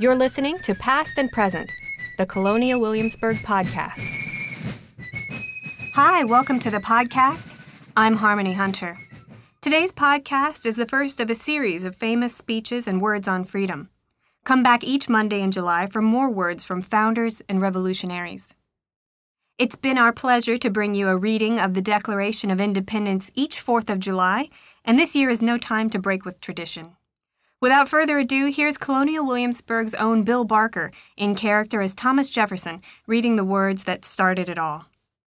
You're listening to Past and Present, the Colonial Williamsburg podcast. Hi, welcome to the podcast. I'm Harmony Hunter. Today's podcast is the first of a series of famous speeches and words on freedom. Come back each Monday in July for more words from founders and revolutionaries. It's been our pleasure to bring you a reading of the Declaration of Independence each 4th of July, and this year is no time to break with tradition. Without further ado, here's Colonial Williamsburg's own Bill Barker, in character as Thomas Jefferson, reading the words that started it all.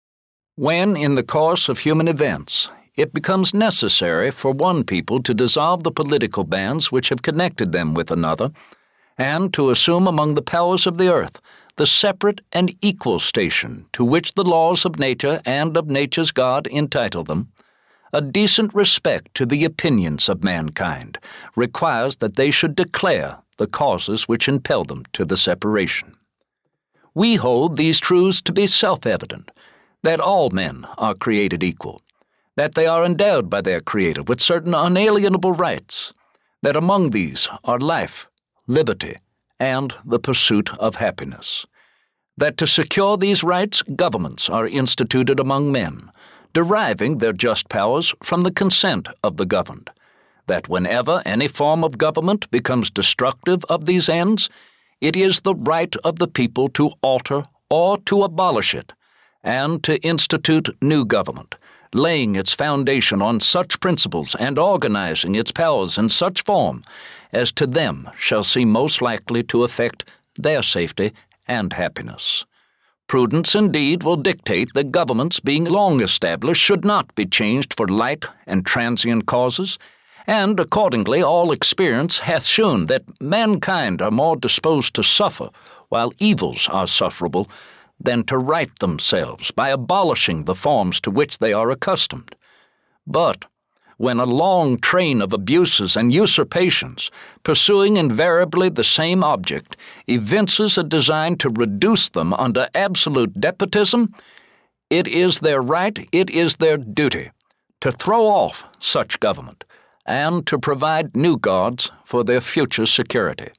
When, in the course of human events, it becomes necessary for one people to dissolve the political bands which have connected them with another, and to assume among the powers of the earth the separate and equal station to which the laws of nature and of nature's God entitle them, a decent respect to the opinions of mankind requires that they should declare the causes which impel them to the separation. We hold these truths to be self-evident, that all men are created equal, that they are endowed by their Creator with certain unalienable rights, that among these are life, liberty, and the pursuit of happiness, that to secure these rights governments are instituted among men, deriving their just powers from the consent of the governed, that whenever any form of government becomes destructive of these ends, it is the right of the people to alter or to abolish it, and to institute new government, laying its foundation on such principles and organizing its powers in such form as to them shall seem most likely to affect their safety and happiness. Prudence indeed will dictate that governments being long established should not be changed for light and transient causes, and accordingly all experience hath shewn that mankind are more disposed to suffer while evils are sufferable than to right themselves by abolishing the forms to which they are accustomed. But when a long train of abuses and usurpations, pursuing invariably the same object, evinces a design to reduce them under absolute despotism, it is their right, it is their duty, to throw off such government, and to provide new gods for their future security.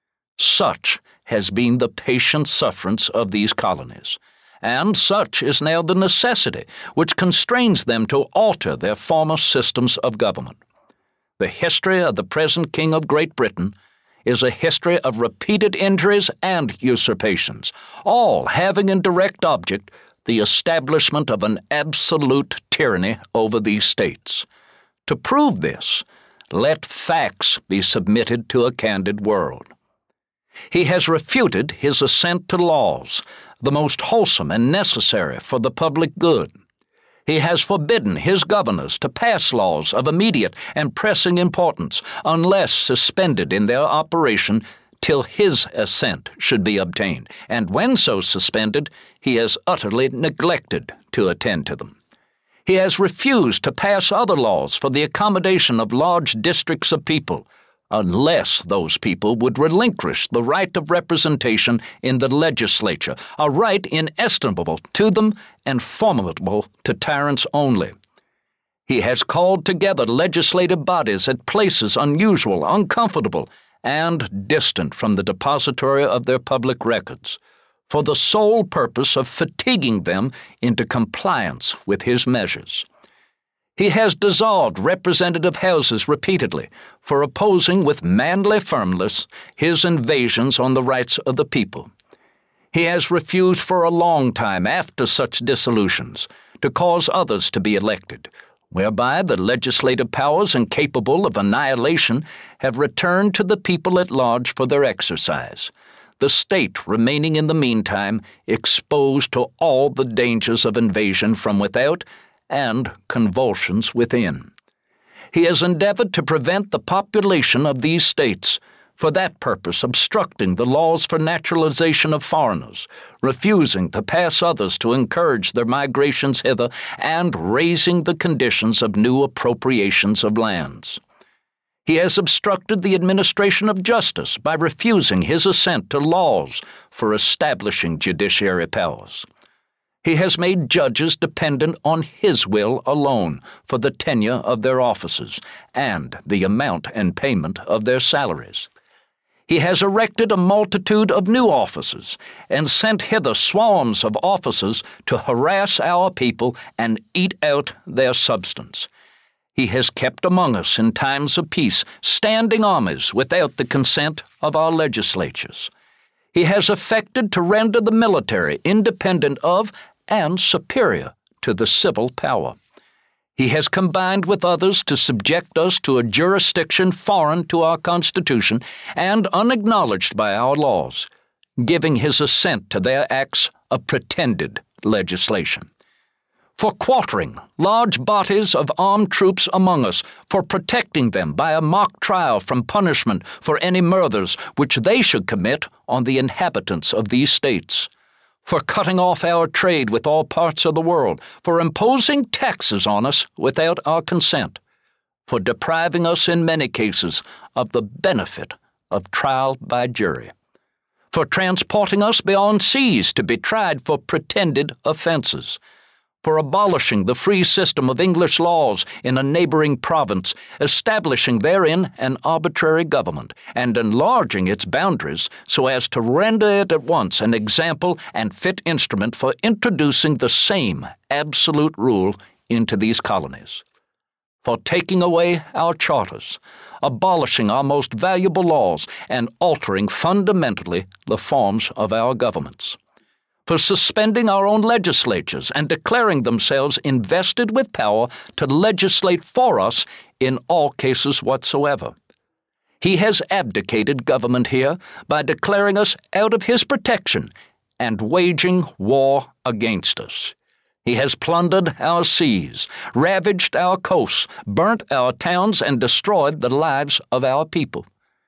Such has been the patient sufferance of these colonies, and such is now the necessity which constrains them to alter their former systems of government. The history of the present King of Great Britain is a history of repeated injuries and usurpations, all having in direct object the establishment of an absolute tyranny over these states. To prove this, let facts be submitted to a candid world. He has refuted his assent to laws, the most wholesome and necessary for the public good. He has forbidden his governors to pass laws of immediate and pressing importance unless suspended in their operation till his assent should be obtained, and when so suspended, he has utterly neglected to attend to them. He has refused to pass other laws for the accommodation of large districts of people, unless those people would relinquish the right of representation in the legislature, a right inestimable to them and formidable to tyrants only. He has called together legislative bodies at places unusual, uncomfortable, and distant from the depository of their public records, for the sole purpose of fatiguing them into compliance with his measures. He has dissolved representative houses repeatedly for opposing with manly firmness his invasions on the rights of the people. He has refused for a long time after such dissolutions to cause others to be elected, whereby the legislative powers incapable of annihilation have returned to the people at large for their exercise, the state remaining in the meantime exposed to all the dangers of invasion from without and convulsions within. He has endeavored to prevent the population of these states, for that purpose obstructing the laws for naturalization of foreigners, refusing to pass others to encourage their migrations hither, and raising the conditions of new appropriations of lands. He has obstructed the administration of justice by refusing his assent to laws for establishing judiciary powers. He has made judges dependent on his will alone for the tenure of their offices and the amount and payment of their salaries. He has erected a multitude of new offices, and sent hither swarms of officers to harass our people and eat out their substance. He has kept among us in times of peace standing armies without the consent of our legislatures. He has affected to render the military independent of and superior to the civil power. He has combined with others to subject us to a jurisdiction foreign to our Constitution and unacknowledged by our laws, giving his assent to their acts of pretended legislation. For quartering large bodies of armed troops among us, for protecting them by a mock trial from punishment for any murders which they should commit on the inhabitants of these states, for cutting off our trade with all parts of the world, for imposing taxes on us without our consent, for depriving us in many cases of the benefit of trial by jury, for transporting us beyond seas to be tried for pretended offenses, for abolishing the free system of English laws in a neighboring province, establishing therein an arbitrary government, and enlarging its boundaries so as to render it at once an example and fit instrument for introducing the same absolute rule into these colonies, for taking away our charters, abolishing our most valuable laws, and altering fundamentally the forms of our governments, for suspending our own legislatures and declaring themselves invested with power to legislate for us in all cases whatsoever. He has abdicated government here by declaring us out of his protection and waging war against us. He has plundered our seas, ravaged our coasts, burnt our towns, and destroyed the lives of our people.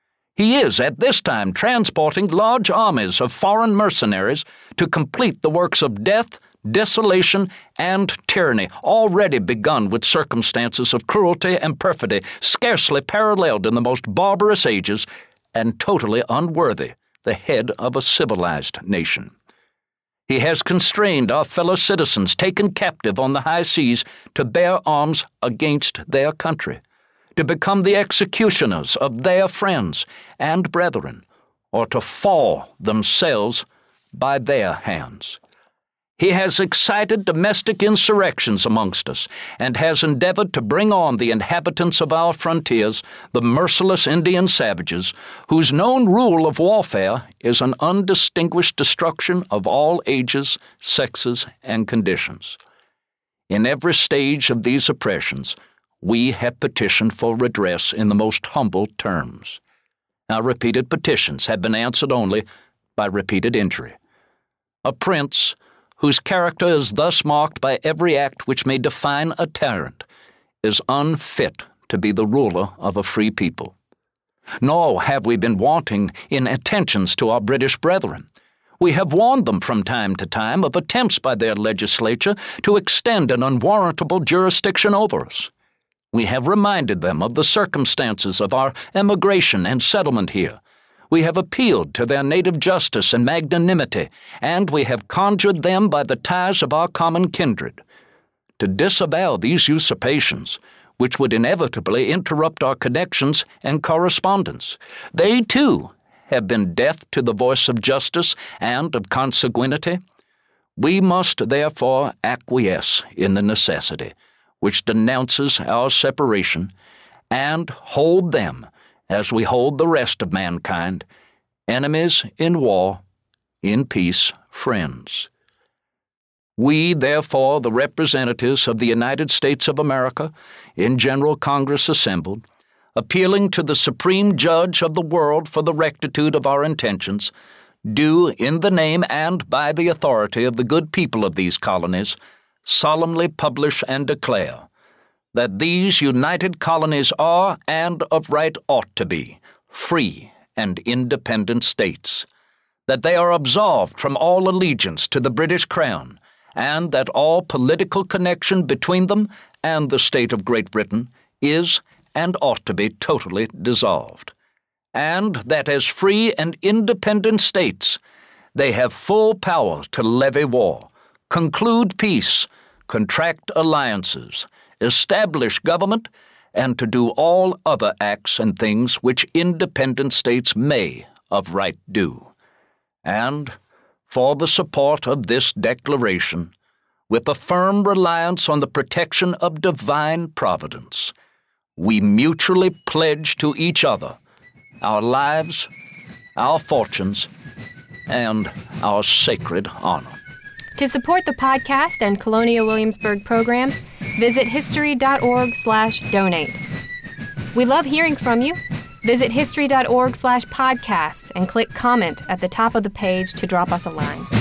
He is at this time transporting large armies of foreign mercenaries to complete the works of death, desolation, and tyranny already begun with circumstances of cruelty and perfidy scarcely paralleled in the most barbarous ages and totally unworthy the head of a civilized nation. He has constrained our fellow citizens taken captive on the high seas to bear arms against their country, to become the executioners of their friends and brethren, or to fall themselves by their hands. He has excited domestic insurrections amongst us, and has endeavored to bring on the inhabitants of our frontiers, the merciless Indian savages, whose known rule of warfare is an undistinguished destruction of all ages, sexes, and conditions. In every stage of these oppressions, we have petitioned for redress in the most humble terms. Our repeated petitions have been answered only by repeated injury. A prince, whose character is thus marked by every act which may define a tyrant, is unfit to be the ruler of a free people. Nor have we been wanting in attentions to our British brethren. We have warned them from time to time of attempts by their legislature to extend an unwarrantable jurisdiction over us. We have reminded them of the circumstances of our emigration and settlement here. We have appealed to their native justice and magnanimity, and we have conjured them by the ties of our common kindred to disavow these usurpations, which would inevitably interrupt our connections and correspondence. They, too, have been deaf to the voice of justice and of consanguinity. We must, therefore, acquiesce in the necessity which denounces our separation, and hold them, as we hold the rest of mankind, enemies in war, in peace friends. We, therefore, the representatives of the United States of America, in General Congress assembled, appealing to the Supreme Judge of the world for the rectitude of our intentions, do, in the name and by the authority of the good people of these colonies, solemnly publish and declare that these united colonies are, and of right ought to be, free and independent states, that they are absolved from all allegiance to the British Crown, and that all political connection between them and the state of Great Britain is and ought to be totally dissolved, and that as free and independent states they have full power to levy war, conclude peace, contract alliances, establish government, and to do all other acts and things which independent states may of right do. And, for the support of this declaration, with a firm reliance on the protection of divine providence, we mutually pledge to each other our lives, our fortunes, and our sacred honor. To support the podcast and Colonial Williamsburg programs, visit history.org/donate. We love hearing from you. Visit history.org/podcasts and click comment at the top of the page to drop us a line.